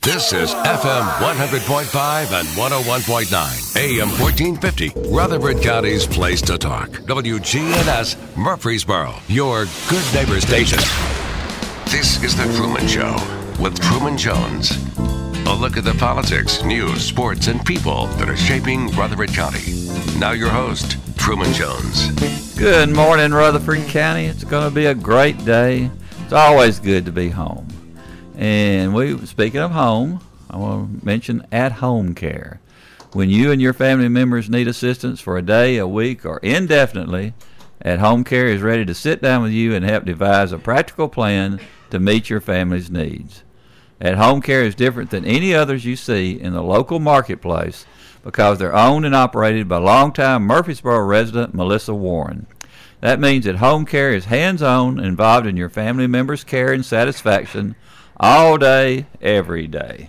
This is FM 100.5 and 101.9, AM 1450, Rutherford County's place to talk. WGNS Murfreesboro, your good neighbor station. This is The Truman Show with Truman Jones. A look at the politics, news, sports, and people that are shaping Rutherford County. Now your host, Truman Jones. Good morning, Rutherford County. It's going to be a great day. It's always good to be home. And speaking of home, I want to mention at-home care. When you and your family members need assistance for a day, a week, or indefinitely, at-home care is ready to sit down with you and help devise a practical plan to meet your family's needs. At-home care is different than any others you see in the local marketplace because they're owned and operated by longtime Murfreesboro resident Melissa Warren. That means that home care is hands-on, involved in your family members' care and satisfaction all day, every day.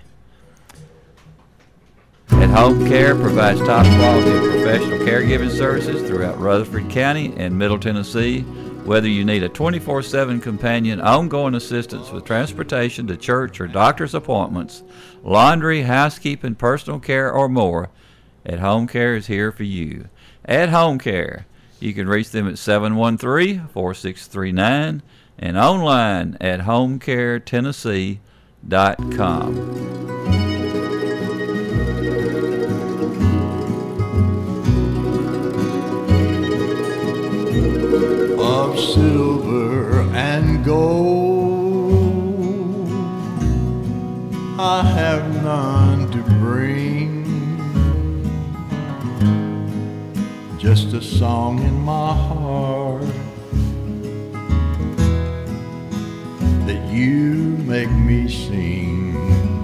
At-home care provides top quality and professional caregiving services throughout Rutherford County and Middle Tennessee. Whether you need a 24/7 companion, ongoing assistance with transportation to church or doctor's appointments, laundry, housekeeping, personal care, or more, At-Home Care is here for you. At-Home Care. You can reach them at 713-4639 and online at homecaretennessee.com. Of silver and gold, I have none to bring, just a song in my heart that you make me sing.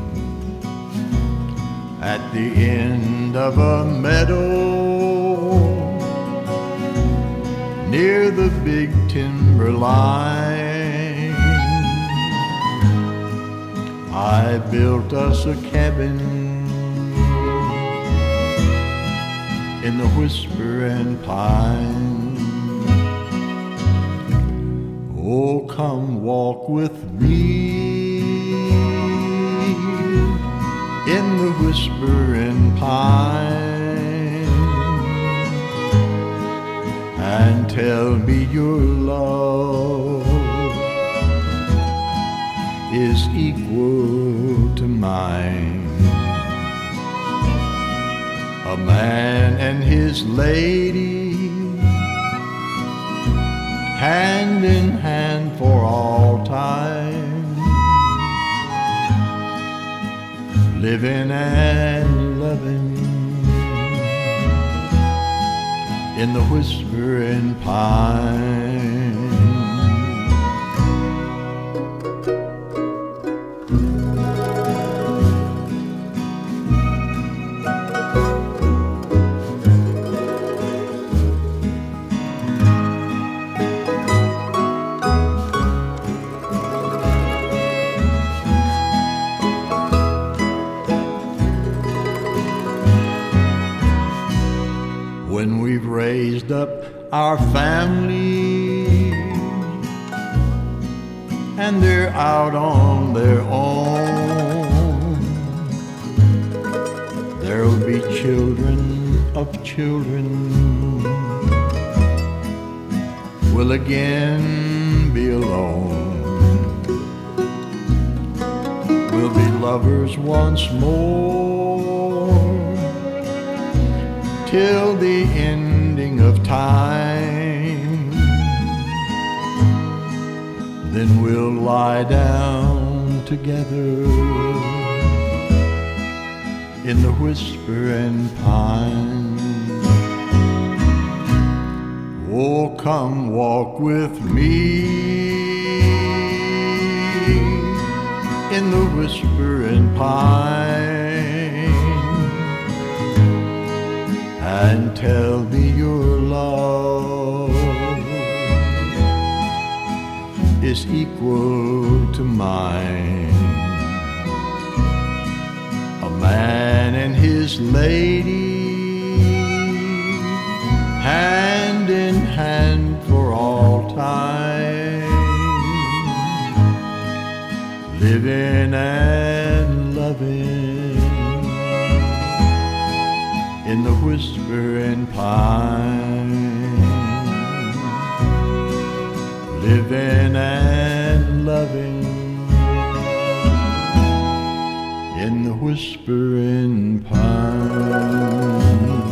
At the end of a meadow, near the big timber line, I built us a cabin in the whispering pine. Oh, come walk with me in the whispering pine and tell me your love is equal to mine. A man and his lady, hand in hand for all time, living and loving in the whispering pine. When we've raised up our family and they're out on their own, there'll be children of children, will again be alone. We'll be lovers once more till the ending of time. Then we'll lie down together in the whispering pine. Oh, come walk with me in the whispering pine and tell me your love is equal to mine. A man and his lady, hand in hand for all time, living and loving whispering pine, living and loving in the whispering pine.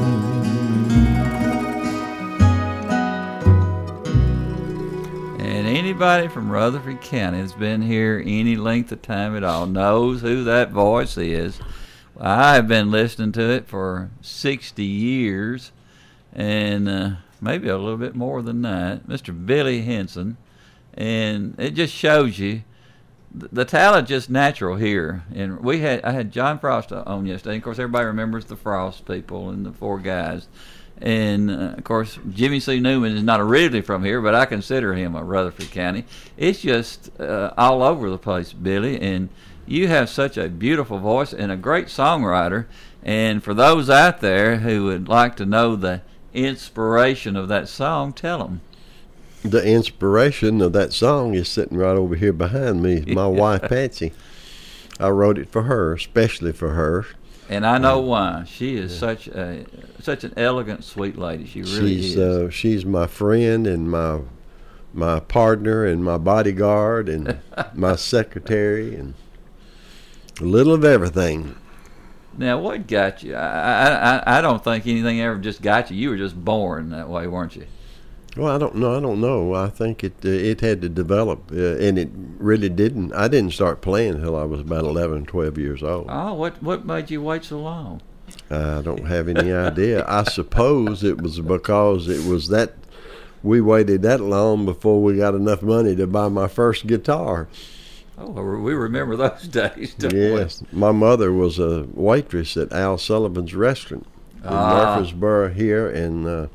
And anybody from Rutherford County that's been here any length of time at all knows who that voice is. I have been listening to it for 60 years, and maybe a little bit more than that. Mr. Billy Henson, and it just shows you the talent just natural here. And I had John Frost on yesterday. Of course, everybody remembers the Frost people and the four guys. And, of course, Jimmy C. Newman is not originally from here, but I consider him a Rutherford County. It's just all over the place, Billy. And you have such a beautiful voice and a great songwriter. And for those out there who would like to know the inspiration of that song, tell them. The inspiration of that song is sitting right over here behind me. My wife, Patsy. I wrote it for her, especially for her. And I know why. She is such an elegant, sweet lady. She really is. She's my friend and my partner and my bodyguard and my secretary and a little of everything. Now, what got you? I don't think anything ever just got you. You were just born that way, weren't you? Well, I don't know. I think it had to develop, and it really didn't. I didn't start playing until I was about 11, 12 years old. Oh, what made you wait so long? I don't have any idea. I suppose it was because we waited that long before we got enough money to buy my first guitar. Oh, we remember those days, don't we? Yes. My mother was a waitress at Al Sullivan's restaurant in Murfreesboro here, and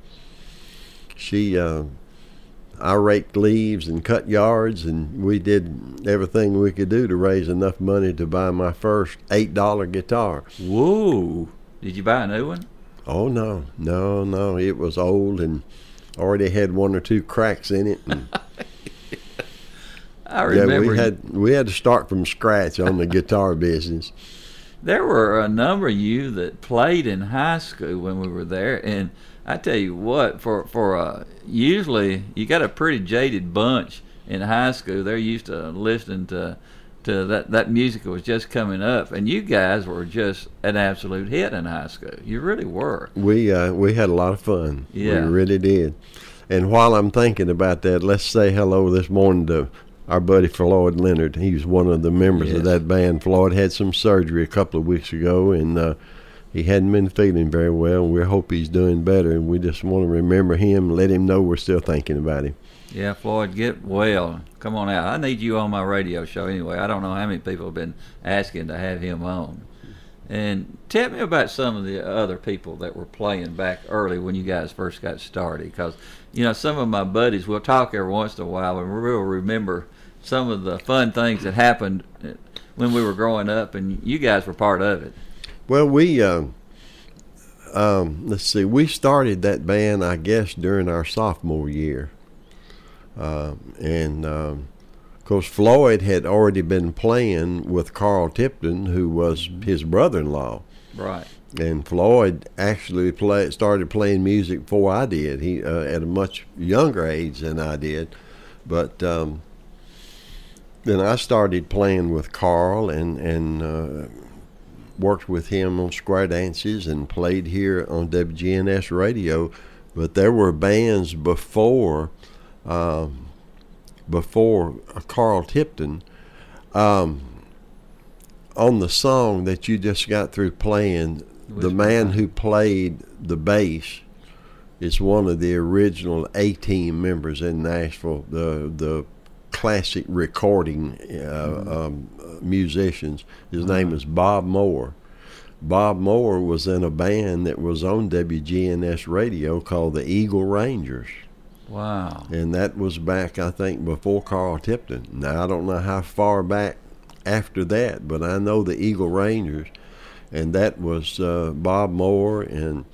I raked leaves and cut yards, and we did everything we could do to raise enough money to buy my first $8 guitar. Whoa! Did you buy a new one? Oh, no. It was old and already had one or two cracks in it. And I remember. Yeah, we had to start from scratch on the guitar business. There were a number of you that played in high school when we were there, and I tell you what, for usually you got a pretty jaded bunch in high school. They're used to listening to that music that was just coming up, and you guys were just an absolute hit in high school. You really were. We had a lot of fun. Yeah, we really did. And while I'm thinking about that, let's say hello this morning to our buddy Floyd Leonard. He's one of the members of that band. Floyd had some surgery a couple of weeks ago, and he hadn't been feeling very well, and we hope he's doing better, and we just want to remember him and let him know we're still thinking about him. Yeah, Floyd, get well. Come on out. I need you on my radio show anyway. I don't know how many people have been asking to have him on. And tell me about some of the other people that were playing back early when you guys first got started, because, some of my buddies, we'll talk every once in a while, and we'll remember some of the fun things that happened when we were growing up, and you guys were part of it. Well, we let's see. We started that band, I guess, during our sophomore year, and of course, Floyd had already been playing with Carl Tipton, who was his brother-in-law. Right. And Floyd actually started playing music before I did. He at a much younger age than I did, but then I started playing with Carl and worked with him on square dances and played here on WGNS radio. But there were bands before Carl Tipton. On the song that you just got through playing, the man who played the bass is one of the original A-Team members in Nashville, the classic recording musicians. His name is Bob Moore. Bob Moore was in a band that was on WGNS radio called the Eagle Rangers. Wow. And that was back, I think, before Carl Tipton. Now, I don't know how far back after that, but I know the Eagle Rangers, and that was Bob Moore and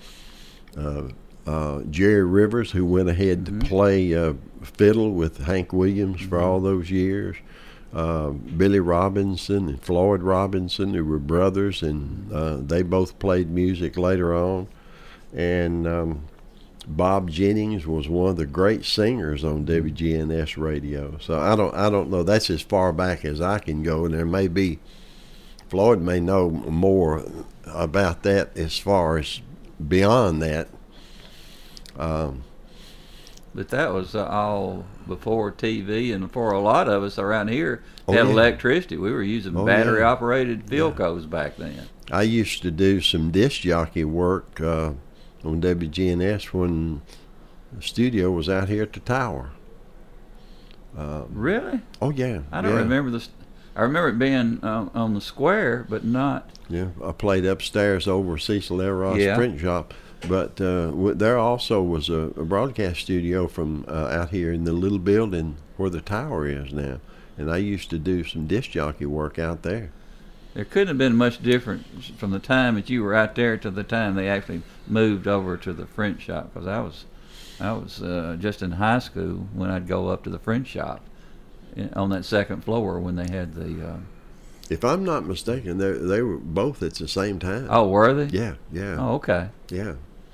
Jerry Rivers, who went ahead to play fiddle with Hank Williams for all those years. Billy Robinson and Floyd Robinson, who were brothers, and they both played music later on. And Bob Jennings was one of the great singers on WGNS radio. So I don't know. That's as far back as I can go, and there may be, Floyd may know more about that as far as beyond that. But that was all before TV, and for a lot of us around here Oh, had yeah. electricity. We were using Oh, battery-operated Philcos back then. I used to do some disc jockey work on WGNS when the studio was out here at the tower. Really? Oh yeah. I don't remember this. I remember it being on the square, but not. Yeah, I played upstairs over Cecil Elrod's Yeah. print shop. But there also was a broadcast studio from out here in the little building where the tower is now. And I used to do some disc jockey work out there. There couldn't have been much difference from the time that you were out there to the time they actually moved over to the print shop. Because I was just in high school when I'd go up to the print shop on that second floor when they had the. If I'm not mistaken, they were both at the same time. Oh, were they? Yeah, yeah. Oh, okay. Yeah.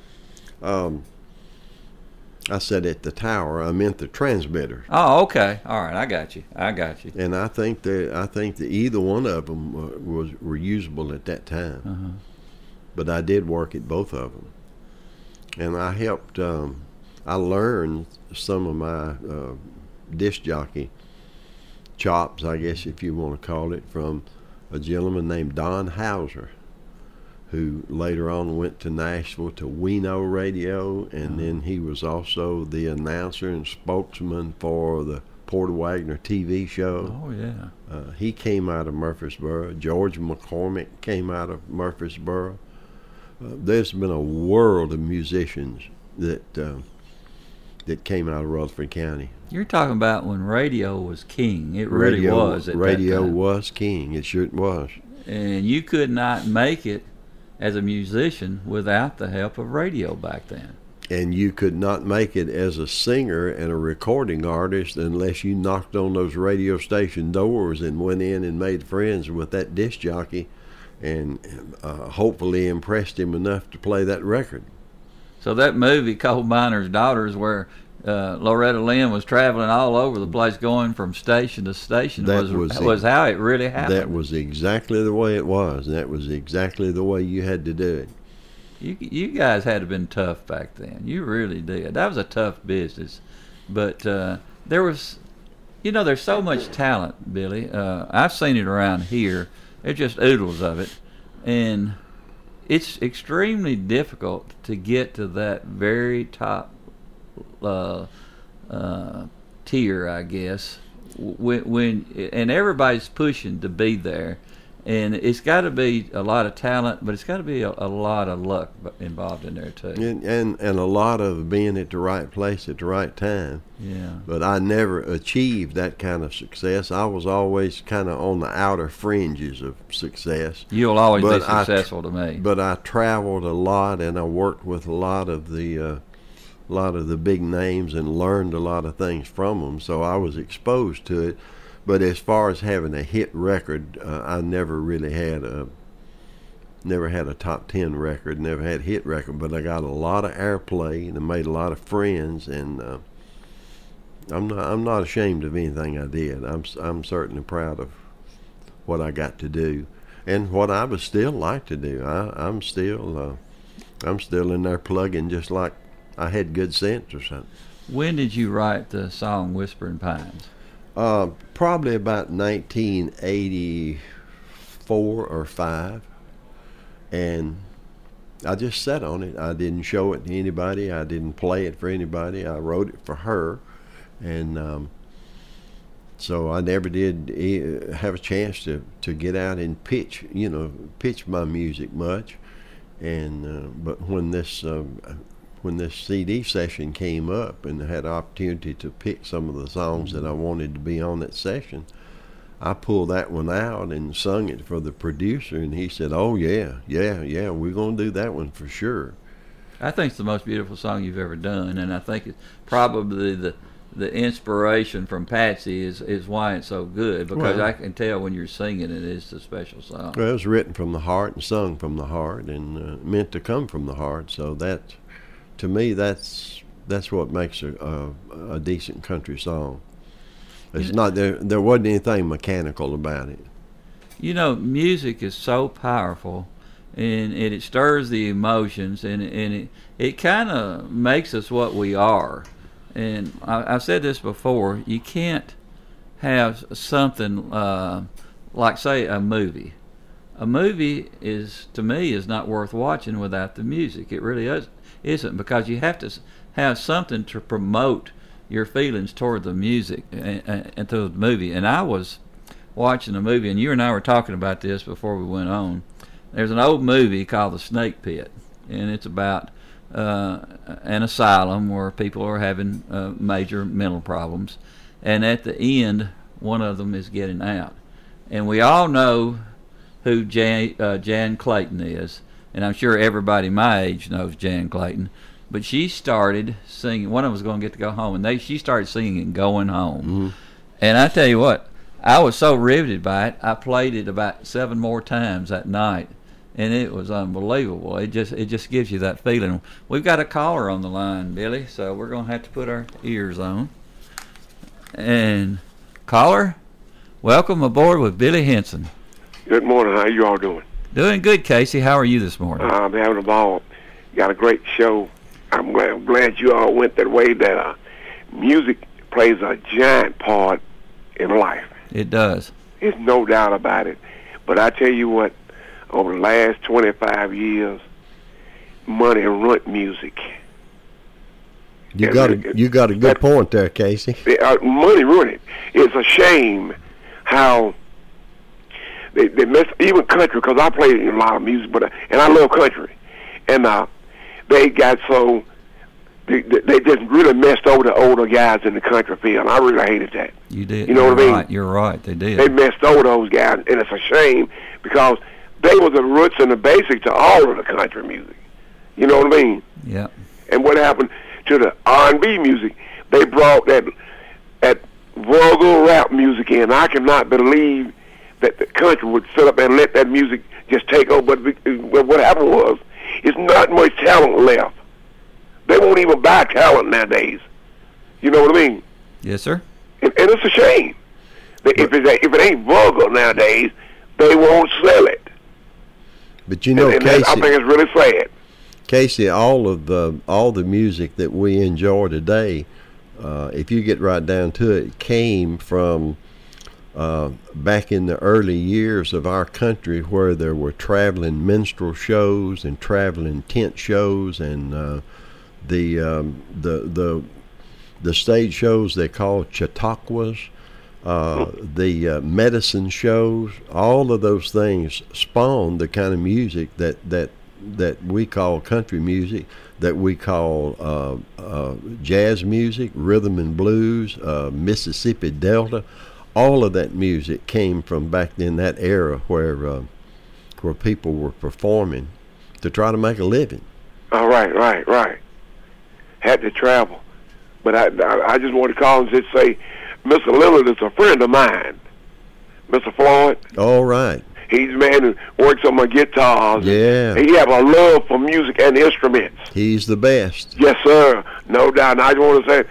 I said at the tower. I meant the transmitter. Oh, okay. All right, I got you. And I think that either one of them were usable at that time. Uh-huh. But I did work at both of them, and I helped. I learned some of my disc jockey chops, I guess if you want to call it, from a gentleman named Don Hauser, who later on went to Nashville to Weno Radio, and then he was also the announcer and spokesman for the Porter Wagner TV show. Oh, yeah. He came out of Murfreesboro. George McCormick came out of Murfreesboro. There's been a world of musicians that came out of Rutherford County. You're talking about when radio was king. It really was at radio that time. was king. It sure was. And you could not make it as a musician without the help of radio back then. And you could not make it as a singer and a recording artist unless you knocked on those radio station doors and went in and made friends with that disc jockey and hopefully impressed him enough to play that record. So that movie, Coal Miner's Daughters, where Loretta Lynn was traveling all over the place going from station to station, was how it really happened. That was exactly the way it was. That was exactly the way you had to do it. You guys had to have been tough back then. You really did. That was a tough business. But there was, there's so much talent, Billy. I've seen it around here. There's just oodles of it. And it's extremely difficult to get to that very top tier, I guess. And everybody's pushing to be there. And it's got to be a lot of talent, but it's got to be a lot of luck involved in there too. And a lot of being at the right place at the right time. Yeah. But I never achieved that kind of success. I was always kind of on the outer fringes of success. You'll always be successful to me. But I traveled a lot, and I worked with a lot of the big names and learned a lot of things from them. So I was exposed to it. But as far as having a hit record, I never really had a top 10 record, never had a hit record. But I got a lot of airplay and I made a lot of friends, and I'm not ashamed of anything I did. I'm certainly proud of what I got to do, and what I would still like to do. I'm still in there plugging, just like I had good sense or something. When did you write the song "Whispering Pines"? Probably about 1984 or 5, and I just sat on it. I didn't show it to anybody. I didn't play it for anybody. I wrote it for her, and so I never did have a chance to get out and pitch my music much. And but when this CD session came up and I had the opportunity to pick some of the songs that I wanted to be on that session, I pulled that one out and sung it for the producer, and he said, "Oh yeah, we're gonna do that one for sure." I think it's the most beautiful song you've ever done, and I think it's probably the inspiration from Patsy is why it's so good, because I can tell when you're singing it, it's a special song. Well, it was written from the heart and sung from the heart and meant to come from the heart. So that, to me, that's what makes a decent country song. It's not there wasn't anything mechanical about it. You know, music is so powerful, and it stirs the emotions, and it kind of makes us what we are. And I've said this before, you can't have something like, say, a movie. A movie to me, is not worth watching without the music. It really isn't, because you have to have something to promote your feelings toward the music and to the movie. And I was watching a movie, and you and I were talking about this before we went on. There's an old movie called The Snake Pit, and it's about an asylum where people are having major mental problems, and at the end, one of them is getting out. And we all know who Jan Clayton is, and I'm sure everybody my age knows Jan Clayton. But she started singing. One of them was going to get to go home, and she started singing "Going Home." Mm-hmm. And I tell you what, I was so riveted by it. I played it about 7 more times that night, and it was unbelievable. It just gives you that feeling. We've got a caller on the line, Billy, so we're going to have to put our ears on. And caller, welcome aboard with Billy Henson. Good morning. How you all doing? Doing good, Casey. How are you this morning? I'm having a ball. Got a great show. I'm glad you all went that way. That music plays a giant part in life. It does. There's no doubt about it. But I tell you what, over the last 25 years, money ruined music. You got a good point there, Casey. Money ruined it. It's a shame how they mess, even country, because I play a lot of music, and I love country, and they got so they just really messed over the older guys in the country field. I really hated that. You did. You know what I mean? Right. You're right. They did. They messed over those guys, and it's a shame because they were the roots and the basic to all of the country music. You know what I mean? Yeah. And what happened to the R&B music? They brought that vulgar rap music in. I cannot believe that the country would sit up and let that music just take over. But what happened was, it's not much talent left. They won't even buy talent nowadays. You know what I mean? Yes, sir. And it's a shame. If it ain't vulgar nowadays, they won't sell it. But you know, and Casey, I think it's really sad. Casey, all the music that we enjoy today, if you get right down to it, came from back in the early years of our country, where there were traveling minstrel shows and traveling tent shows, and the stage shows they called Chautauquas, the medicine shows. All of those things spawned the kind of music that we call country music, that we call jazz music, rhythm and blues, Mississippi Delta. All of that music came from back in that era where people were performing to try to make a living. Oh, right. Had to travel. But I just want to call and just say, Mr. Lillard is a friend of mine. Mr. Floyd. All right. He's a man who works on my guitars. Yeah. He have a love for music and instruments. He's the best. Yes, sir. No doubt. And I just want to say,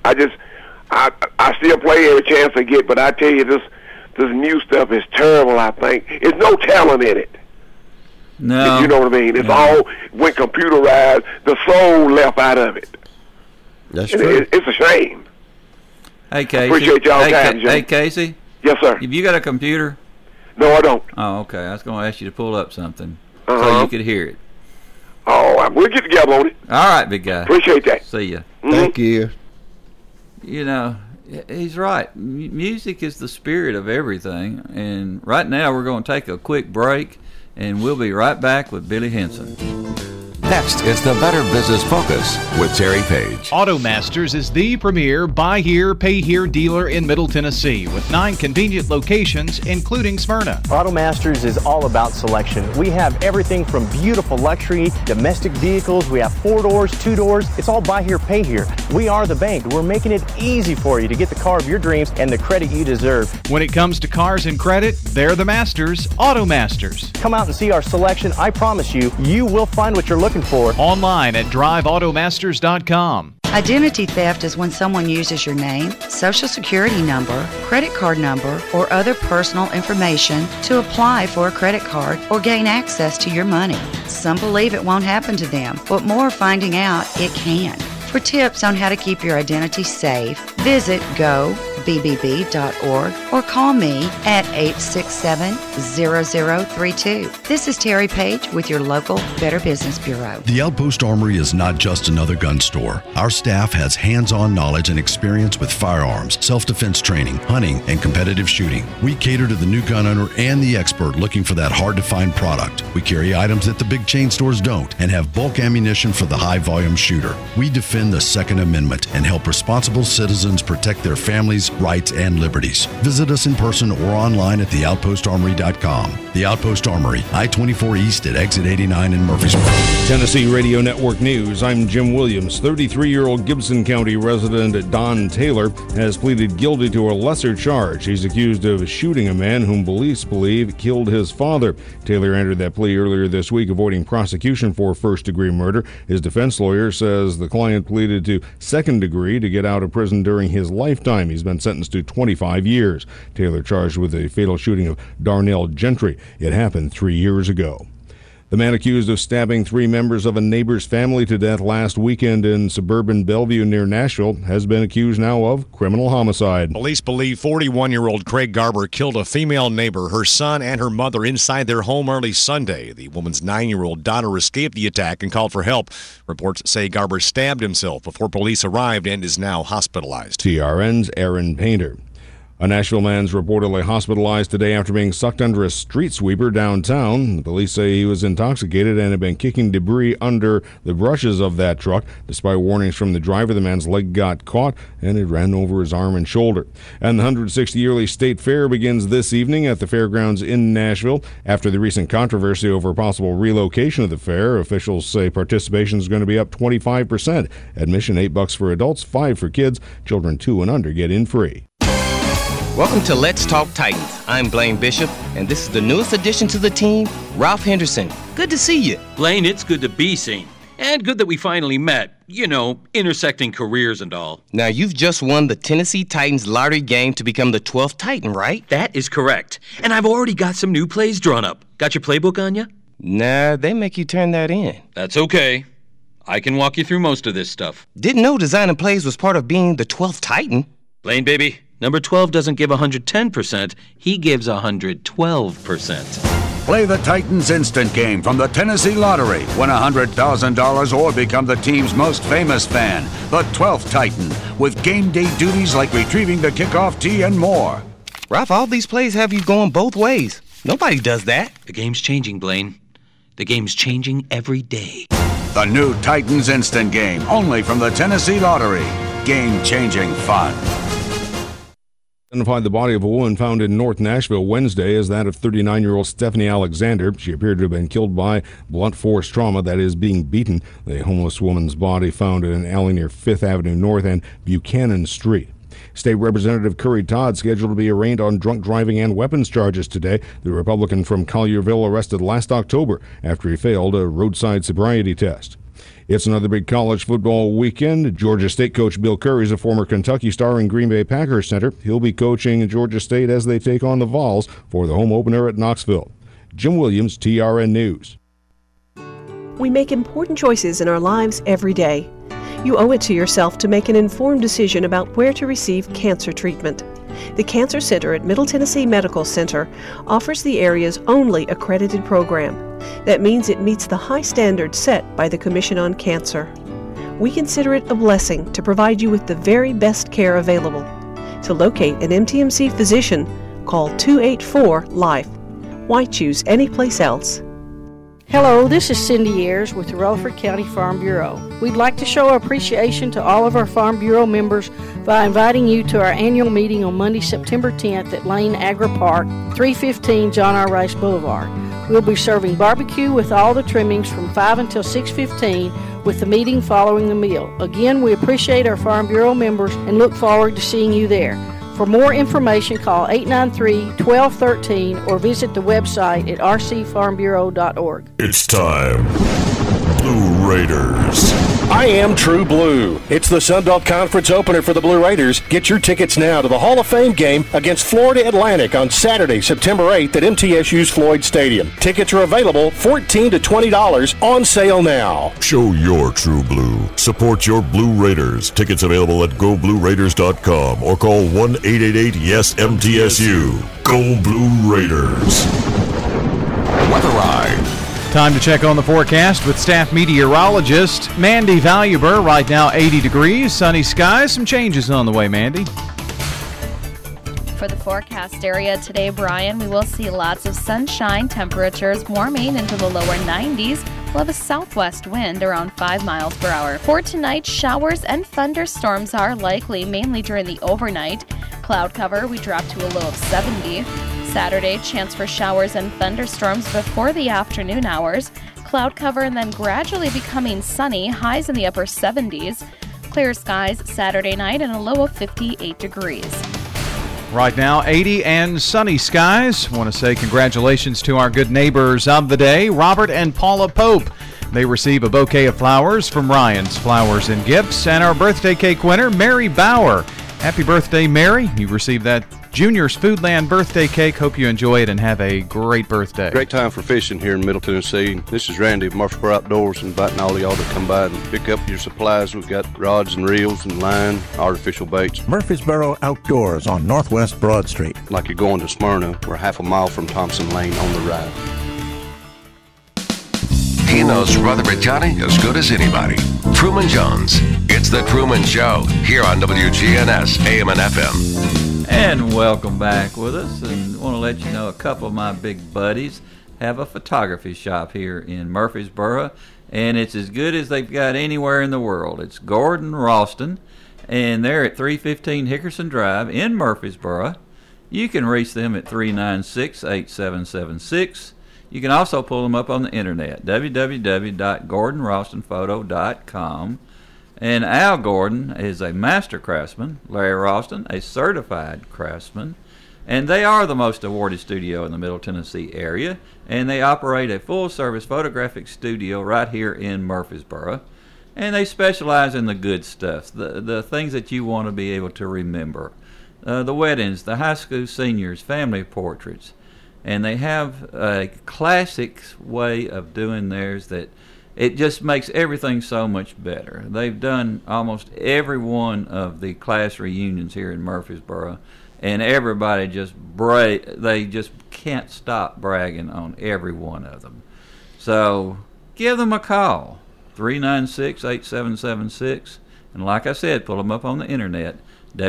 I still play every chance I get, but I tell you, this new stuff is terrible, I think. There's no talent in it. No. You know what I mean? It's all went computerized. The soul left out of it. That's true. It's a shame. Hey, Casey. Appreciate y'all time, Jim. Hey, Casey. Yes, sir. Have you got a computer? No, I don't. Oh, okay. I was going to ask you to pull up something so Uh-huh. you could hear it. Oh, we'll get together on it. All right, big guy. Appreciate that. See ya. Thank you. You know, he's right. Music is the spirit of everything. And right now we're going to take a quick break, and we'll be right back with Billy Henson. Next, it's the Better Business Focus with Terry Page. AutoMasters is the premier buy here, pay here dealer in Middle Tennessee with 9 convenient locations, including Smyrna. AutoMasters is all about selection. We have everything from beautiful luxury, domestic vehicles. We have 4-doors, 2-doors. It's all buy here, pay here. We are the bank. We're making it easy for you to get the car of your dreams and the credit you deserve. When it comes to cars and credit, they're the masters. AutoMasters. Come out and see our selection. I promise you, you will find what you're looking for. Online at driveautomasters.com. Identity theft is when someone uses your name, social security number, credit card number, or other personal information to apply for a credit card or gain access to your money. Some believe it won't happen to them, but more are finding out it can. For tips on how to keep your identity safe, visit gobbb.org or call me at 867-0032. This is Terry Page with your local Better Business Bureau. The Outpost Armory is not just another gun store. Our staff has hands-on knowledge and experience with firearms, self-defense training, hunting, and competitive shooting. We cater to the new gun owner and the expert looking for that hard-to-find product. We carry items that the big chain stores don't and have bulk ammunition for the high-volume shooter. We defend the Second Amendment and help responsible citizens protect their families, rights, and liberties. Visit us in person or online at theoutpostarmory.com. The Outpost Armory, I-24 East at Exit 89 in Murfreesboro. Tennessee Radio Network News. I'm Jim Williams. 33-year-old Gibson County resident Don Taylor has pleaded guilty to a lesser charge. He's accused of shooting a man whom police believe killed his father. Taylor entered that plea earlier this week, avoiding prosecution for first-degree murder. His defense lawyer says the client pleaded to second degree to get out of prison during his lifetime. He's been sentenced to 25 years. Taylor charged with the fatal shooting of Darnell Gentry. It happened 3 years ago. The man accused of stabbing 3 members of a neighbor's family to death last weekend in suburban Bellevue near Nashville has been accused now of criminal homicide. Police believe 41-year-old Craig Garber killed a female neighbor, her son, and her mother inside their home early Sunday. The woman's 9-year-old daughter escaped the attack and called for help. Reports say Garber stabbed himself before police arrived and is now hospitalized. TRN's Aaron Painter. A Nashville man's reportedly hospitalized today after being sucked under a street sweeper downtown. The police say he was intoxicated and had been kicking debris under the brushes of that truck. Despite warnings from the driver, the man's leg got caught and it ran over his arm and shoulder. And the 160th Yearly State Fair begins this evening at the fairgrounds in Nashville. After the recent controversy over possible relocation of the fair, officials say participation is going to be up 25%. Admission $8 for adults, $5 for kids. Children 2 and under get in free. Welcome to Let's Talk Titans. I'm Blaine Bishop, and this is the newest addition to the team, Ralph Henderson. Good to see you. Blaine, it's good to be seen. And good that we finally met. You know, intersecting careers and all. Now, you've just won the Tennessee Titans lottery game to become the 12th Titan, right? That is correct. And I've already got some new plays drawn up. Got your playbook on you? Nah, they make you turn that in. That's okay. I can walk you through most of this stuff. Didn't know designing plays was part of being the 12th Titan. Blaine, baby. Number 12 doesn't give 110%, he gives 112%. Play the Titans Instant Game from the Tennessee Lottery. Win $100,000 or become the team's most famous fan, the 12th Titan, with game day duties like retrieving the kickoff tee and more. Ralph, all these plays have you going both ways. Nobody does that. The game's changing, Blaine. The game's changing every day. The new Titans Instant Game, only from the Tennessee Lottery. Game-changing fun. Identified the body of a woman found in North Nashville Wednesday as that of 39-year-old Stephanie Alexander. She appeared to have been killed by blunt force trauma, that is, being beaten. The homeless woman's body found in an alley near 5th Avenue North and Buchanan Street. State Representative Curry Todd scheduled to be arraigned on drunk driving and weapons charges today. The Republican from Collierville arrested last October after he failed a roadside sobriety test. It's another big college football weekend. Georgia State coach Bill Curry is a former Kentucky star and Green Bay Packers center. He'll be coaching Georgia State as they take on the Vols for the home opener at Knoxville. Jim Williams, TRN News. We make important choices in our lives every day. You owe it to yourself to make an informed decision about where to receive cancer treatment. The Cancer Center at Middle Tennessee Medical Center offers the area's only accredited program. That means it meets the high standards set by the Commission on Cancer. We consider it a blessing to provide you with the very best care available. To locate an MTMC physician, call 284-LIFE. Why choose any place else? Hello, this is Cindy Ayers with the Rutherford County Farm Bureau. We'd like to show our appreciation to all of our Farm Bureau members by inviting you to our annual meeting on Monday, September 10th at Lane Agri Park, 315 John R. Rice Boulevard. We'll be serving barbecue with all the trimmings from 5 until 6:15 with the meeting following the meal. Again, we appreciate our Farm Bureau members and look forward to seeing you there. For more information, call 893-1213 or visit the website at rcfarmbureau.org. It's time. Blue Raiders. I am True Blue. It's the Sunbelt Conference opener for the Blue Raiders. Get your tickets now to the Hall of Fame game against Florida Atlantic on Saturday, September 8th at MTSU's Floyd Stadium. Tickets are available $14 to $20 on sale now. Show your True Blue. Support your Blue Raiders. Tickets available at GoBlueRaiders.com or call 1-888-YES-MTSU. Go Blue Raiders. Weather Line. Time to check on the forecast with staff meteorologist Mandy Valuber. Right now 80 degrees, sunny skies. Some changes on the way, Mandy. For the forecast area today, Brian, we will see lots of sunshine, temperatures warming into the lower 90s. We'll have a southwest wind around 5 miles per hour. For tonight, showers and thunderstorms are likely, mainly during the overnight. Cloud cover, we drop to a low of 70. Saturday, chance for showers and thunderstorms before the afternoon hours. Cloud cover and then gradually becoming sunny, highs in the upper 70s. Clear skies Saturday night and a low of 58 degrees. Right now, 80 and sunny skies. Want to say congratulations to our good neighbors of the day, Robert and Paula Pope. They receive a bouquet of flowers from Ryan's Flowers and Gifts. And our birthday cake winner, Mary Bauer. Happy birthday, Mary. You received that Junior's Foodland birthday cake. Hope you enjoy it and have a great birthday. Great time for fishing here in Middle Tennessee. This is Randy of Murfreesboro Outdoors, inviting all of y'all to come by and pick up your supplies. We've got rods and reels and line, artificial baits. Murfreesboro Outdoors on Northwest Broad Street. Like you're going to Smyrna. We're half a mile from Thompson Lane on the ride. He knows Rutherford County as good as anybody. Truman Jones. It's the Truman Show here on WGNS AM and FM. And welcome back with us. And want to let you know a couple of my big buddies have a photography shop here in Murfreesboro, and it's as good as they've got anywhere in the world. It's Gordon Ralston, and they're at 315 Hickerson Drive in Murfreesboro. You can reach them at 396-8776. You can also pull them up on the internet, www.gordonralstonphoto.com. And Al Gordon is a master craftsman, Larry Ralston, a certified craftsman, and they are the most awarded studio in the Middle Tennessee area, and they operate a full-service photographic studio right here in Murfreesboro, and they specialize in the good stuff, the things that you want to be able to remember, the weddings, the high school seniors, family portraits. And they have a classic way of doing theirs that it just makes everything so much better. They've done almost every one of the class reunions here in Murfreesboro, and everybody they just can't stop bragging on every one of them. So give them a call, 396-8776. And like I said, pull them up on the internet,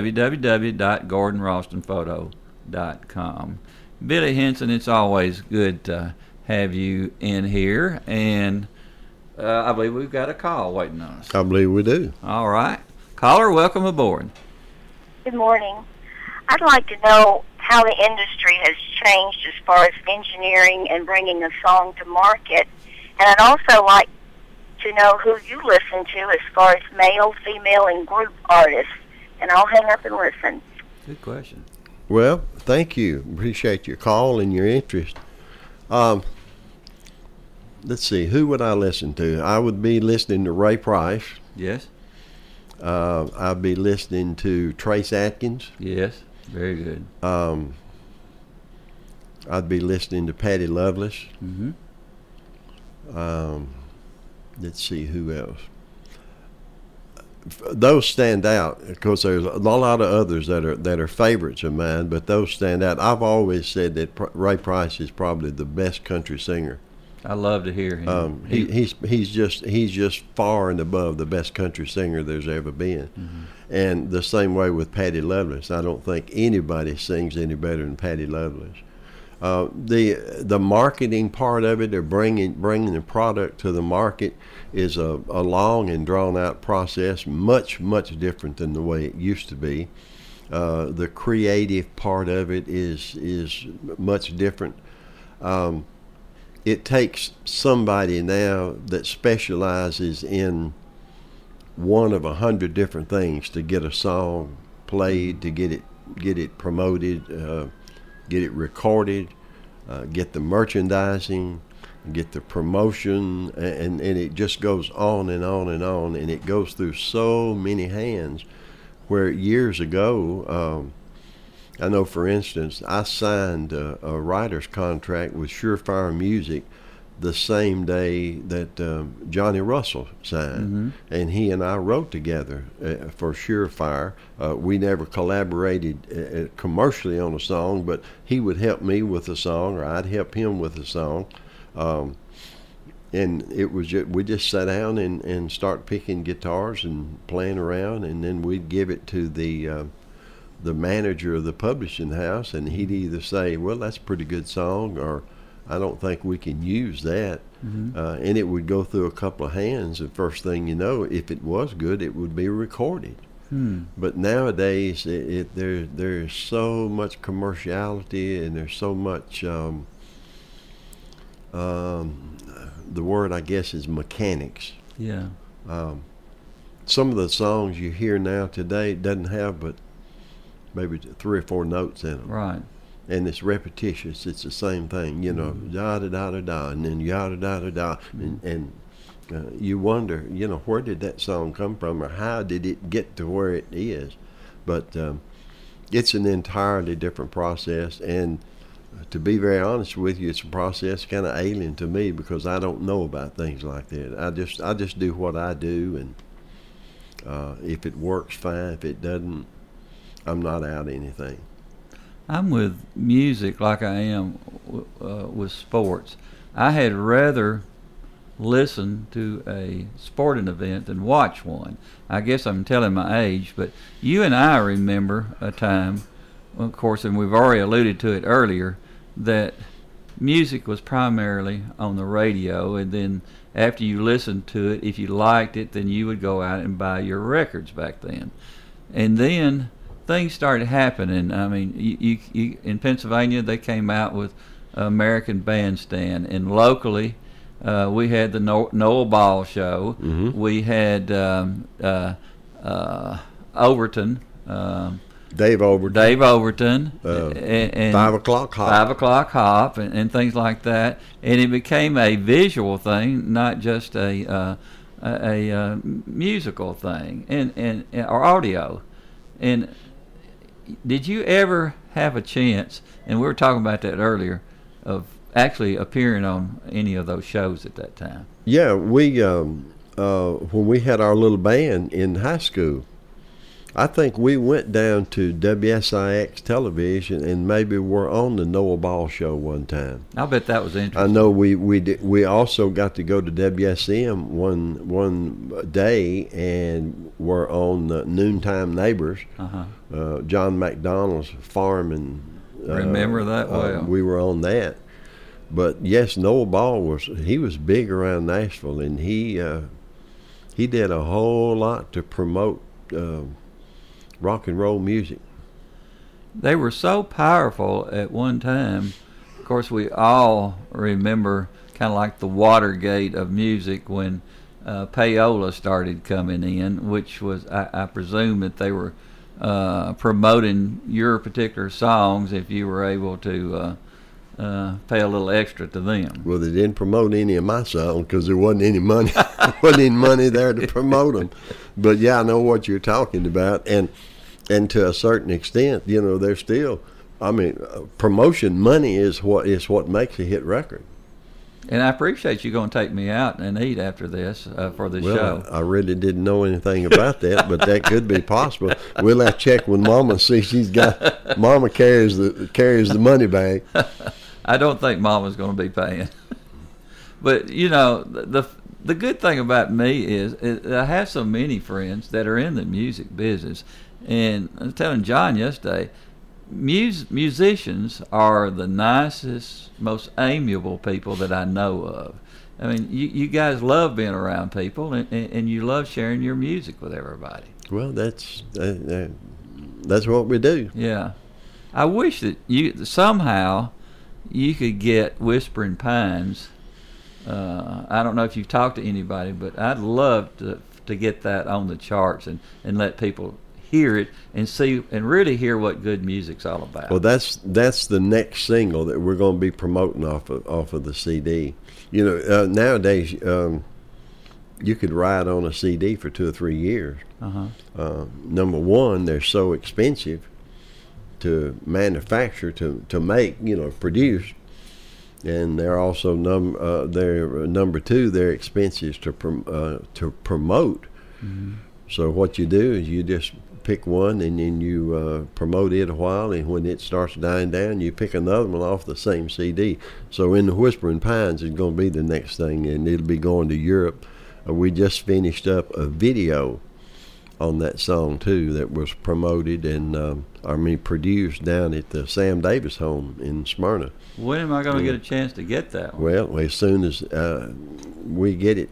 www.gordonralstonphoto.com. Billy Henson, it's always good to have you in here, and I believe we've got a call waiting on us. I believe we do. All right. Caller, welcome aboard. Good morning. I'd like to know how the industry has changed as far as engineering and bringing a song to market, and I'd also like to know who you listen to as far as male, female, and group artists, and I'll hang up and listen. Good question. Well, thank you. Appreciate your call and your interest. Let's see, who would I listen to? I would be listening to Ray Price. Yes. I'd be listening to Trace Atkins. Yes, very good. I'd be listening to Patty Loveless. Mm-hmm. Let's see, who else? Those stand out because there's a lot of others that are favorites of mine, but those stand out. I've always said that Ray Price is probably the best country singer. I love to hear him. He's just far and above the best country singer there's ever been. Mm-hmm. And the same way with Patty Loveless. I don't think anybody sings any better than Patty Loveless. The marketing part of it, or bringing the product to the market, is a long and drawn out process, much different than the way it used to be. The creative part of it is much different. It takes somebody now that specializes in one of 100 different things to get a song played, to get it promoted, get it recorded, get the merchandising, get the promotion, and it just goes on and on and on, and it goes through so many hands. Where years ago, I know, for instance, I signed a writer's contract with Surefire Music the same day that Johnny Russell signed, and he and I wrote together for Surefire. We never collaborated commercially on a song, but he would help me with a song, or I'd help him with a song. And it was we just sat down and start picking guitars and playing around, and then we'd give it to the manager of the publishing house, and he'd either say, well, that's a pretty good song, or I don't think we can use that. And it would go through a couple of hands, and first thing you know, if it was good, it would be recorded. But nowadays, there's so much commerciality, and there's so much, the word, I guess, is mechanics. Yeah. Some of the songs you hear now today doesn't have but maybe 3 or 4 notes in them. Right. And it's repetitious. It's the same thing, you know, da-da-da-da-da, and then yada-da-da-da. And you wonder, you know, where did that song come from, or how did it get to where it is? But it's an entirely different process, and to be very honest with you, it's a process kind of alien to me, because I don't know about things like that. I just do what I do, and if it works, fine. If it doesn't, I'm not out anything. I'm with music like I am with sports. I had rather listen to a sporting event than watch one. I guess I'm telling my age, but you and I remember a time, of course, and we've already alluded to it earlier, that music was primarily on the radio, and then after you listened to it, if you liked it, then you would go out and buy your records back then. And then things started happening. I mean, you in Pennsylvania, they came out with American Bandstand, and locally we had the Noel Ball Show. We had Overton. Dave Overton, and 5 o'clock hop. 5 o'clock hop, and things like that, and it became a visual thing, not just a musical thing, and or audio. And did you ever have a chance? And we were talking about that earlier, of actually appearing on any of those shows at that time? Yeah, we when we had our little band in high school, I think we went down to WSIX television and maybe were on the Noel Ball Show one time. I bet that was interesting. I know we also got to go to WSM one day and were on Noontime Neighbors, John McDonald's farm, and remember that well. We were on that. But yes, Noel Ball was big around Nashville, and he did a whole lot to promote rock and roll music. They were so powerful at one time. Of course, we all remember kind of like the Watergate of music when payola started coming in, which was, I presume that they were promoting your particular songs if you were able to pay a little extra to them. Well, they didn't promote any of my songs because there wasn't any money. Wasn't any money there to promote them. But yeah, I know what you're talking about, and to a certain extent, you know, there's still, I mean, promotion money is what makes a hit record. And I appreciate you going to take me out and eat after this for the show. I really didn't know anything about that, but that could be possible. We'll have to check with Mama, see she's got. Mama carries the money bag. I don't think Mama's going to be paying. But you know, the good thing about me is I have so many friends that are in the music business, and I was telling John yesterday, musicians are the nicest, most amiable people that I know of. I mean, you guys love being around people, and you love sharing your music with everybody. Well, that's what we do. Yeah. I wish that somehow you could get Whispering Pines. I don't know if you've talked to anybody, but I'd love to get that on the charts and let people hear it and see and really hear what good music's all about. Well, that's the next single that we're going to be promoting off of the CD. You know, nowadays you could ride on a CD for 2 or 3 years. Number one, they're so expensive to manufacture, to make, produce, and they're also number two, they're expensive to promote. Mm-hmm. So what you do is you just pick one and then you promote it a while, and when it starts dying down, you pick another one off the same CD. So In the Whispering Pines is going to be the next thing, and it'll be going to Europe. We just finished up a video on that song too that was promoted and produced down at the Sam Davis home in Smyrna. When am I going to get a chance to get that one? Well, as soon as we get it,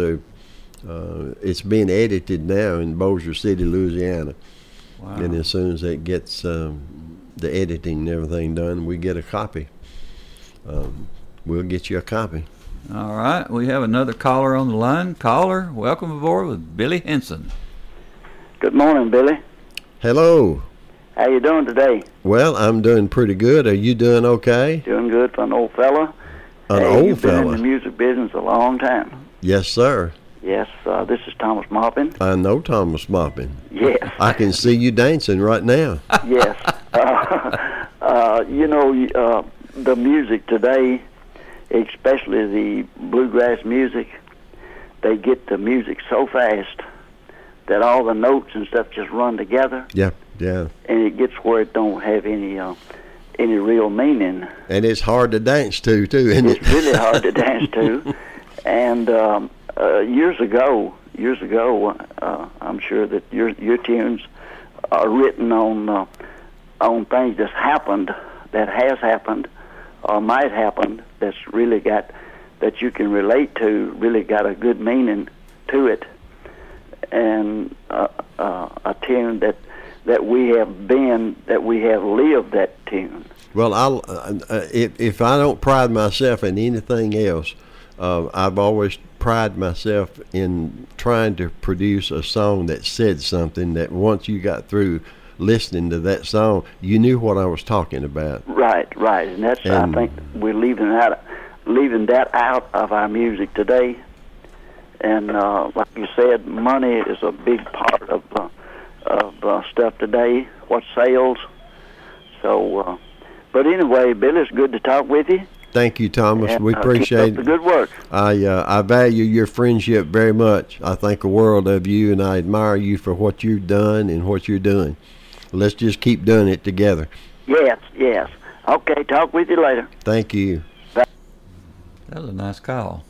it's being edited now in Bossier City, Louisiana. Wow. And as soon as it gets the editing and everything done, we get a copy. We'll get you a copy. All right. We have another caller on the line. Caller, welcome aboard with Billy Henson. Good morning, Billy. Hello. How you doing today? Well, I'm doing pretty good. Are you doing okay? Doing good for an old fella. You've been in the music business a long time. Yes, sir. Yes, this is Thomas Maupin. I know Thomas Maupin. Yes. I can see you dancing right now. Yes. The music today, especially the bluegrass music, they get the music so fast that all the notes and stuff just run together. Yeah. And it gets where it don't have any real meaning. And it's hard to dance to, too, isn't it? It's really hard to dance to. And years ago, I'm sure that your tunes are written on things that has happened, or might happen. That's really that you can relate to. Really got a good meaning to it, and a tune that we have lived that tune. Well, if I don't pride myself in anything else, I've always prided myself in trying to produce a song that said something that once you got through listening to that song, you knew what I was talking about. Right, and that's I think we're leaving that out of our music today. And like you said, money is a big part of stuff today. What sells? So, but anyway, Billy, it's good to talk with you. Thank you, Thomas. And, we appreciate keep up the good work. I value your friendship very much. I think a world of you, and I admire you for what you've done and what you're doing. Let's just keep doing it together. Yes. Okay, talk with you later. Thank you. That was a nice call.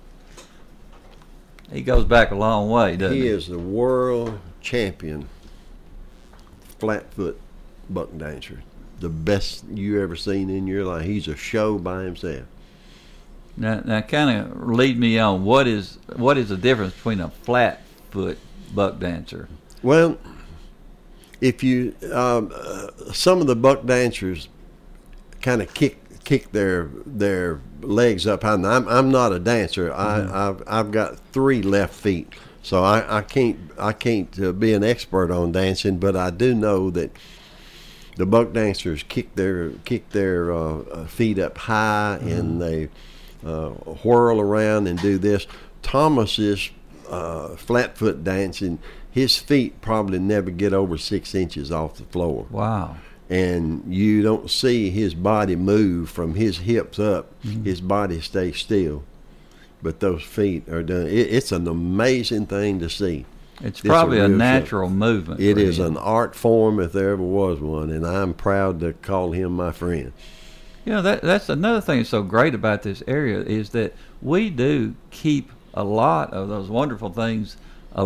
He goes back a long way, doesn't he? He is the world champion flatfoot buck dancer. The best you ever seen in your life. He's a show by himself. Now kind of lead me on. What is the difference between a flatfoot buck dancer? Well, if you some of the buck dancers kind of kick their legs up high. I'm not a dancer. Mm-hmm. I've got 3 left feet, so I can't be an expert on dancing, but I do know that the buck dancers kick their feet up high, mm-hmm. and they whirl around and do this. Thomas's flatfoot dancing, his feet probably never get over 6 inches off the floor. Wow. And you don't see his body move from his hips up. Mm-hmm. His body stays still. But those feet are done. It's an amazing thing to see. It's probably a natural movement. It is an art form if there ever was one, and I'm proud to call him my friend. You know, that's another thing that's so great about this area is that we do keep a lot of those wonderful things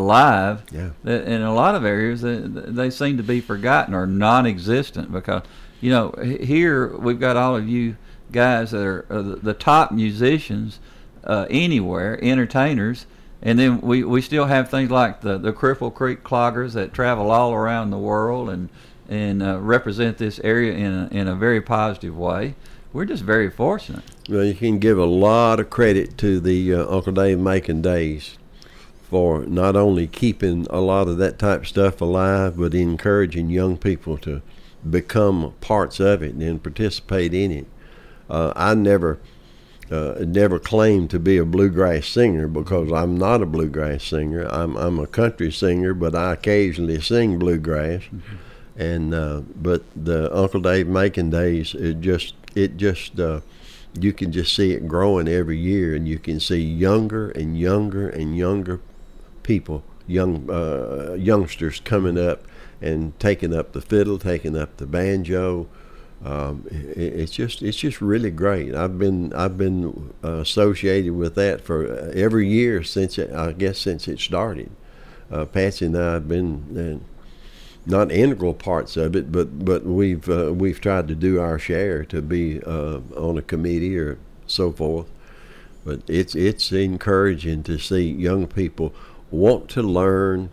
alive. Yeah. That in a lot of areas they seem to be forgotten or non-existent because You know, here we've got all of you guys that are the top musicians anywhere, entertainers, and then we still have things like the Cripple Creek Cloggers that travel all around the world and represent this area in a very positive way. We're just very fortunate. Well, you can give a lot of credit to the Uncle Dave Macon Days for not only keeping a lot of that type of stuff alive, but encouraging young people to become parts of it and participate in it. I never claimed to be a bluegrass singer because I'm not a bluegrass singer. I'm a country singer, but I occasionally sing bluegrass. Mm-hmm. And but the Uncle Dave Macon Days, it just you can just see it growing every year, and you can see younger and younger and younger people, youngsters coming up and taking up the fiddle, taking up the banjo. It's just really great. I've been associated with that for every year since it started. Patsy and I have been not integral parts of it, but we've tried to do our share to be on a committee or so forth. But it's encouraging to see young people want to learn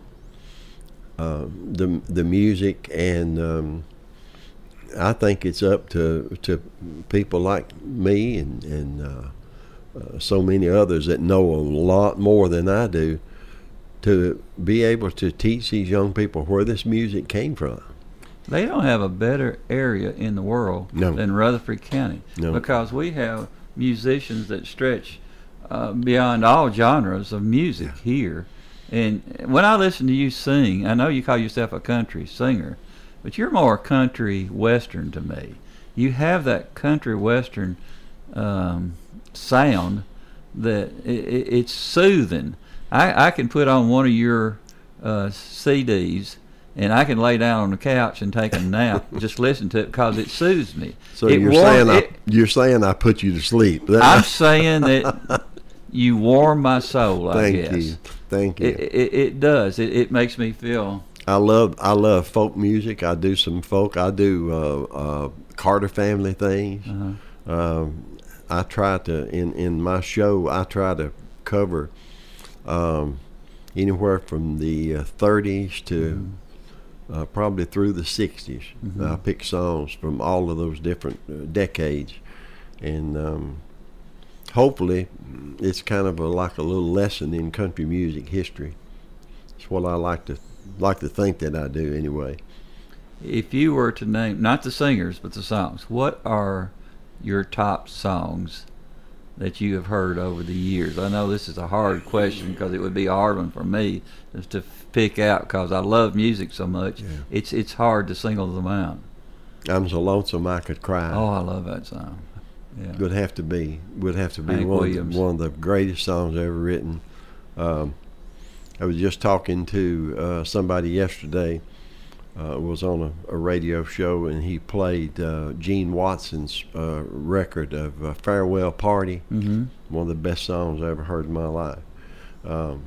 the music, and I think it's up to people like me and so many others that know a lot more than I do to be able to teach these young people where this music came from. They don't have a better area in the world than Rutherford County, because we have musicians that stretch beyond all genres of music here. And when I listen to you sing, I know you call yourself a country singer, but you're more country western to me. You have that country western sound that it's soothing. I can put on one of your CDs and I can lay down on the couch and take a nap, just listen to it because it soothes me. So you're saying I put you to sleep. I'm saying that you warm my soul, I guess. Thank you. It does. It makes me feel. I love folk music. I do some folk. I do Carter family things. Uh-huh. I try to in my show. I try to cover anywhere from the 30s to probably through the 60s. Mm-hmm. I pick songs from all of those different decades, and hopefully it's kind of like a little lesson in country music history. It's what I like to think that I do anyway. If you were to name, not the singers, but the songs, what are your top songs that you have heard over the years? I know this is a hard question because it would be a hard one for me just to pick out because I love music so much. Yeah. It's hard to single them out. I'm So Lonesome I Could Cry. Oh, I love that song. Yeah. Would have to be Hank one of the greatest songs ever written. I was just talking to somebody yesterday. Was on a radio show, and he played Gene Watson's record of Farewell Party. Mm-hmm. One of the best songs I ever heard in my life. I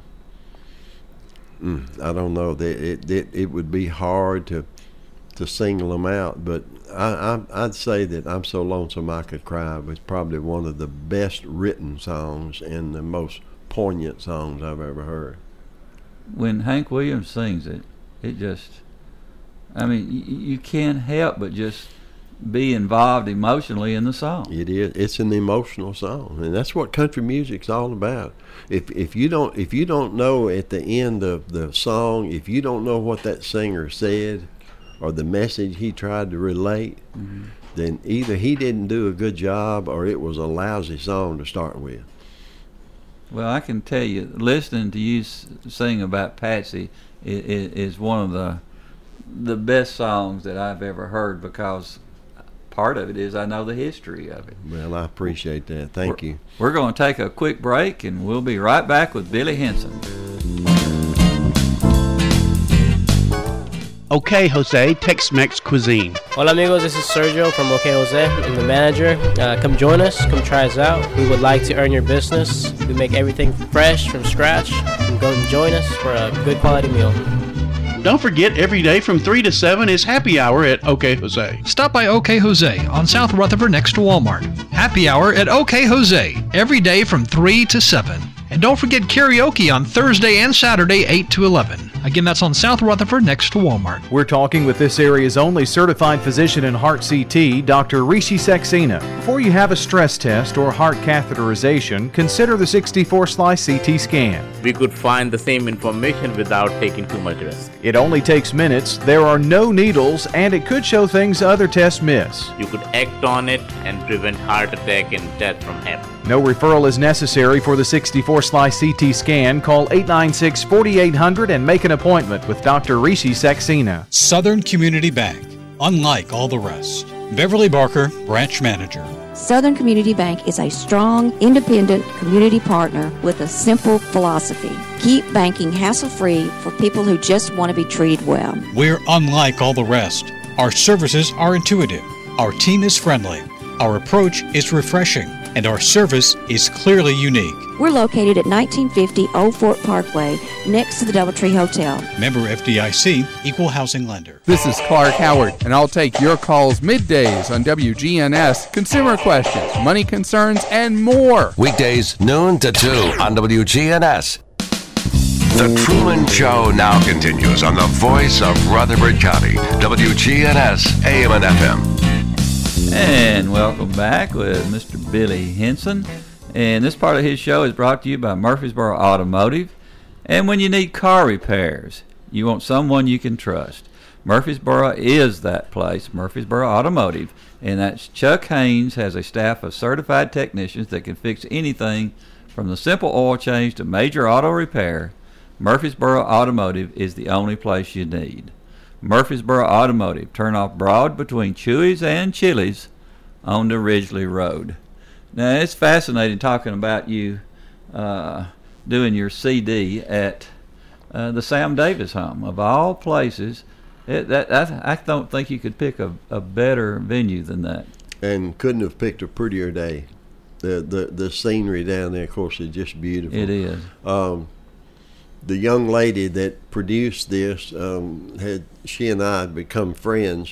don't know, it would be hard to single them out, but I'd say that I'm So Lonesome I Could Cry was probably one of the best written songs and the most poignant songs I've ever heard. When Hank Williams sings it just, I mean, you can't help but just be involved emotionally in the song. It is. It's an emotional song, and that's what country music's all about. If you don't know at the end of the song, if you don't know what that singer said or the message he tried to relate, mm-hmm. then either he didn't do a good job or it was a lousy song to start with. Well, I can tell you, listening to you sing about Patsy is one of the best songs that I've ever heard, because part of it is I know the history of it. Well, I appreciate that. Thank you. We're going to take a quick break, and we'll be right back with Billy Henson. OK Jose Tex-Mex Cuisine. Hola amigos, this is Sergio from OK Jose. I'm the manager. Come join us, come try us out. We would like to earn your business. We make everything fresh from scratch. Come go and join us for a good quality meal. Don't forget, every day from 3 to 7 is happy hour at OK Jose. Stop by OK Jose on South Rutherford next to Walmart. Happy hour at OK Jose every day from 3 to 7. And don't forget karaoke on Thursday and Saturday, 8 to 11. Again, that's on South Rutherford next to Walmart. We're talking with this area's only certified physician in heart CT, Dr. Rishi Saxena. Before you have a stress test or heart catheterization, consider the 64-slice CT scan. We could find the same information without taking too much risk. It only takes minutes, there are no needles, and it could show things other tests miss. You could act on it and prevent heart attack and death from happening. No referral is necessary for the 64-slice CT scan. Call 896-4800 and make an appointment with Dr. Rishi Saxena. Southern Community Bank, unlike all the rest. Beverly Barker, Branch Manager. Southern Community Bank is a strong, independent community partner with a simple philosophy. Keep banking hassle-free for people who just want to be treated well. We're unlike all the rest. Our services are intuitive. Our team is friendly. Our approach is refreshing. And our service is clearly unique. We're located at 1950 Old Fort Parkway, next to the Doubletree Hotel. Member FDIC, Equal Housing Lender. This is Clark Howard, and I'll take your calls middays on WGNS, consumer questions, money concerns, and more. Weekdays, noon to 2 on WGNS. The Truman Show now continues on the voice of Rutherford County, WGNS, AM and FM. And welcome back with Mr. Billy Henson. And this part of his show is brought to you by Murfreesboro Automotive. And when you need car repairs, you want someone you can trust. Murfreesboro is that place, Murfreesboro Automotive. And that's Chuck Haynes has a staff of certified technicians that can fix anything from the simple oil change to major auto repair. Murfreesboro Automotive is the only place you need. Murfreesboro Automotive, turn off Broad between Chewy's and Chili's on the Ridgely Road. Now, it's fascinating talking about you doing your CD at the Sam Davis home. Of all places, I don't think you could pick a better venue than that. And couldn't have picked a prettier day. The scenery down there, of course, is just beautiful. It is. The young lady that produced this she and I had become friends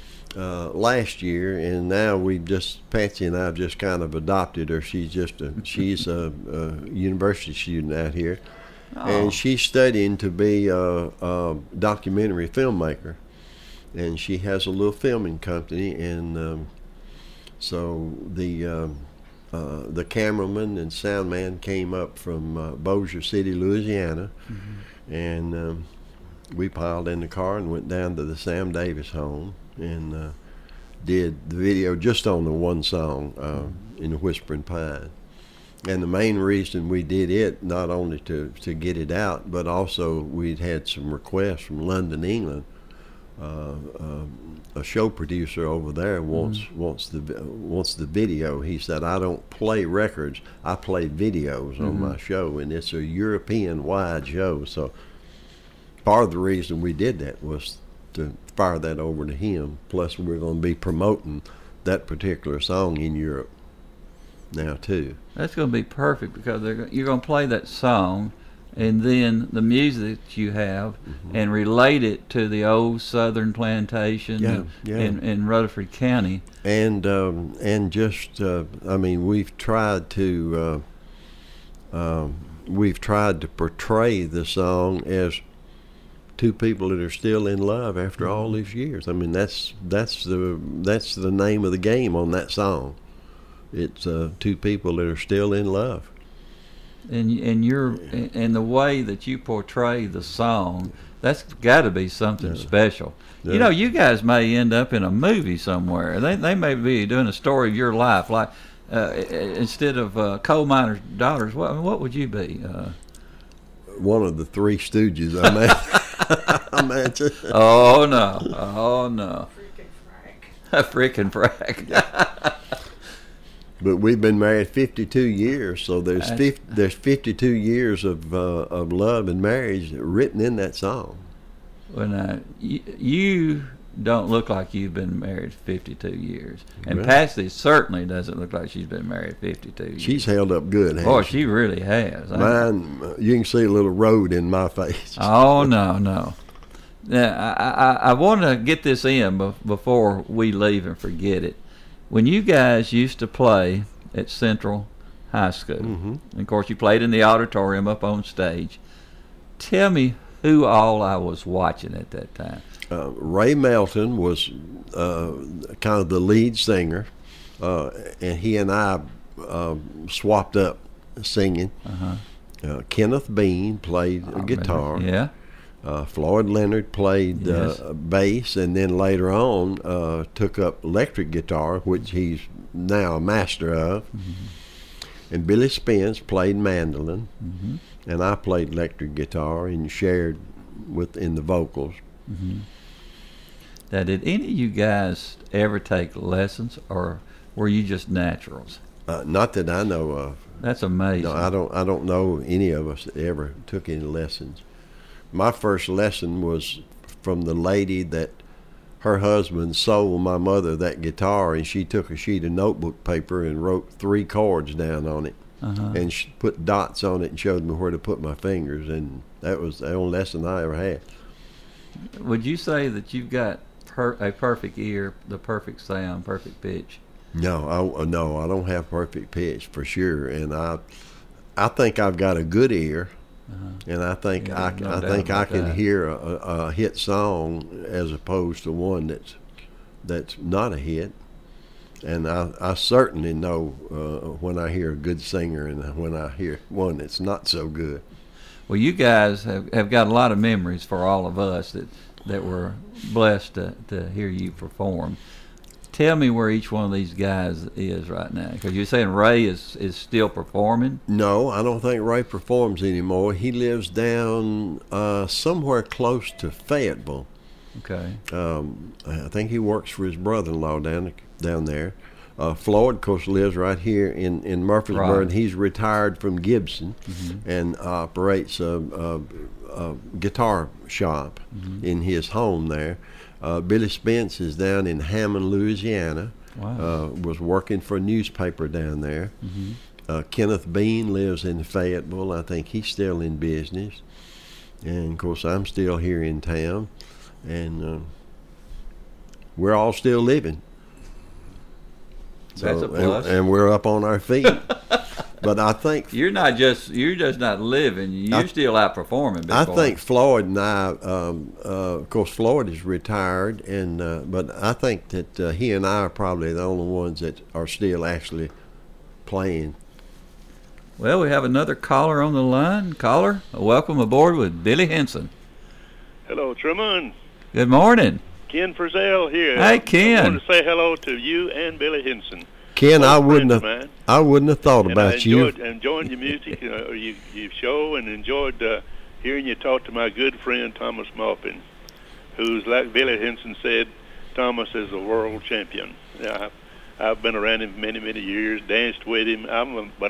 last year, and now Patsy and I have just kind of adopted her. She's a university student out here, and she's studying to be a documentary filmmaker, and she has a little filming company, and so the cameraman and sound man came up from Bossier City, Louisiana, and we piled in the car and went down to the Sam Davis home and did the video just on the one song, In the Whispering Pine. And the main reason we did it, not only to get it out, but also we'd had some requests from London, England. A show producer over there wants the video. He said, I don't play records, I play videos on my show, and it's a European-wide show. So part of the reason we did that was to fire that over to him. Plus, we're going to be promoting that particular song in Europe now too. That's going to be perfect because you're going to play that song, and then the music that you have, and relate it to the old Southern plantation in Rutherford County. And just, I mean, we've tried to portray the song as two people that are still in love after all these years. I mean, that's the name of the game on that song. It's two people that are still in love. And the way that you portray the song, that's got to be something special. Yeah. You know, you guys may end up in a movie somewhere. They may be doing a story of your life, like instead of Coal Miner's Daughters. What would you be? One of the Three Stooges, I imagine. Oh no! Frickin' Frank. But we've been married 52 years, so there's 52 years of love and marriage written in that song. Well, now, you don't look like you've been married 52 years. And really? Patsy certainly doesn't look like she's been married 52 years. She's held up good, hasn't Boy, she really has. Mine, you can see a little road in my face. Oh, no. Now, I want to get this in before we leave and forget it. When you guys used to play at Central High School, and of course you played in the auditorium up on stage, tell me who all I was watching at that time. Ray Melton was kind of the lead singer, and he and I swapped up singing. Kenneth Bean played guitar. Yeah. Floyd Leonard played bass, and then later on took up electric guitar, which he's now a master of. And Billy Spence played mandolin, and I played electric guitar and shared in the vocals. Now, did any of you guys ever take lessons, or were you just naturals? Not that I know of. That's amazing. No, I don't know any of us that ever took any lessons. My first lesson was from the lady that her husband sold my mother that guitar, and she took a sheet of notebook paper and wrote 3 chords down on it, and she put dots on it and showed me where to put my fingers, and that was the only lesson I ever had. Would you say that you've got a perfect ear, the perfect sound, perfect pitch? No, I don't have perfect pitch for sure, and I think I've got a good ear. And I think I can hear a hit song as opposed to one that's not a hit, and I certainly know when I hear a good singer and when I hear one that's not so good. Well, you guys have got a lot of memories for all of us that were blessed to hear you perform. Tell me where each one of these guys is right now, because you're saying Ray is still performing? No, I don't think Ray performs anymore. He lives down somewhere close to Fayetteville. Okay. I think he works for his brother-in-law down there. Floyd, of course, lives right here in Murfreesboro. Right. He's retired from Gibson and operates a guitar shop in his home there. Billy Spence is down in Hammond, Louisiana. Wow. Was working for a newspaper down there. Kenneth Bean lives in Fayetteville. I think he's still in business. And, of course, I'm still here in town. And we're all still living. That's a plus. And we're up on our feet. But I think you're just not living. You're still out performing. I think Floyd and I, of course, Floyd is retired, and but I think that he and I are probably the only ones that are still actually playing. Well, we have another caller on the line. Caller, welcome aboard with Billy Henson. Hello, Truman. Good morning. Ken Frizzell here. Hey, Ken. I want to say hello to you and Billy Henson. Ken, I wouldn't have thought about you. I enjoyed your music, your show, and enjoyed hearing you talk to my good friend Thomas Maupin, who's, like Billy Henson said, Thomas is a world champion. I've been around him many, many years, danced with him. I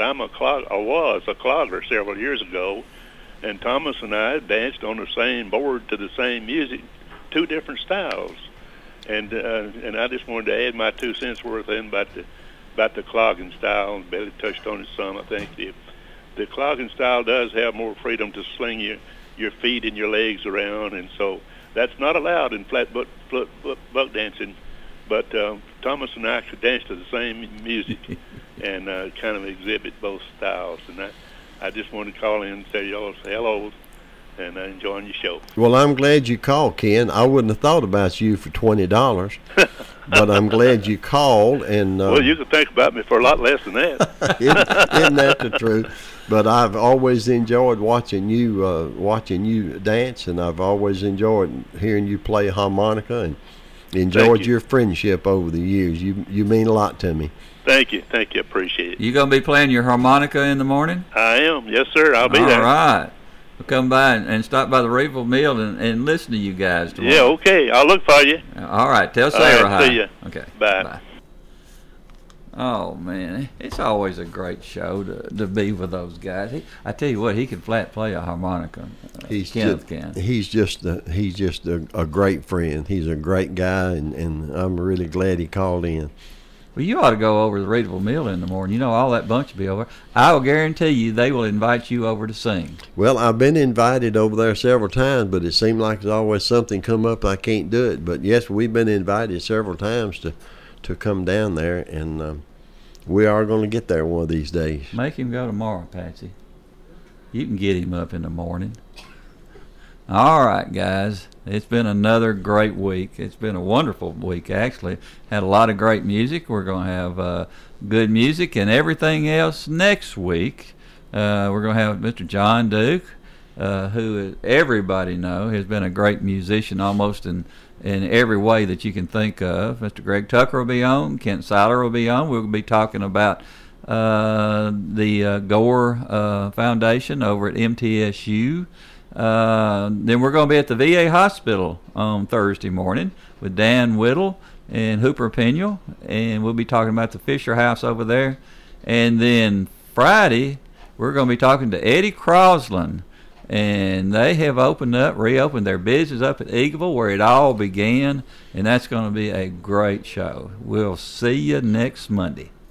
was a clogger several years ago, and Thomas and I danced on the same board to the same music, 2 different styles, and I just wanted to add my 2 cents worth in about the clogging style, and Billy touched on it some. I think the clogging style does have more freedom to sling your feet and your legs around, and so that's not allowed in flat buck dancing. But Thomas and I could dance to the same music and kind of exhibit both styles. And I just wanted to call in and say y'all hello and enjoying your show. Well, I'm glad you called, Ken. I wouldn't have thought about you for $20, but I'm glad you called. And well, you can think about me for a lot less than that. Isn't that the truth? But I've always enjoyed watching you dance, and I've always enjoyed hearing you play harmonica, and enjoyed your friendship over the years. You mean a lot to me. Thank you. Appreciate it. You gonna be playing your harmonica in the morning? I am. Yes, sir. I'll be there. All right. We'll come by and stop by the Reeville Mill and listen to you guys tomorrow. Yeah, okay. I'll look for you. All right. Tell Sarah hi. See you. Okay. Bye. Oh, man. It's always a great show to be with those guys. I tell you what, he can flat play a harmonica. Kenneth can. He's just a great friend. He's a great guy, and I'm really glad he called in. Well, you ought to go over to the Reedville Mill in the morning. You know, all that bunch will be over. I will guarantee you they will invite you over to sing. Well, I've been invited over there several times, but it seems like there's always something come up I can't do it. But, yes, we've been invited several times to come down there, and we are going to get there one of these days. Make him go tomorrow, Patsy. You can get him up in the morning. All right, guys. It's been another great week. It's been a wonderful week, actually. Had a lot of great music. We're going to have good music and everything else next week. We're going to have Mr. John Duke, who everybody knows has been a great musician almost in every way that you can think of. Mr. Greg Tucker will be on. Kent Seiler will be on. We'll be talking about the Gore Foundation over at MTSU. Then we're going to be at the VA hospital on Thursday morning with Dan Whittle and Hooper Peniel, and we'll be talking about the Fisher House over there. And then Friday, we're going to be talking to Eddie Crosland, and they have reopened their business up at Eagleville where it all began, and that's going to be a great show. We'll see you next Monday.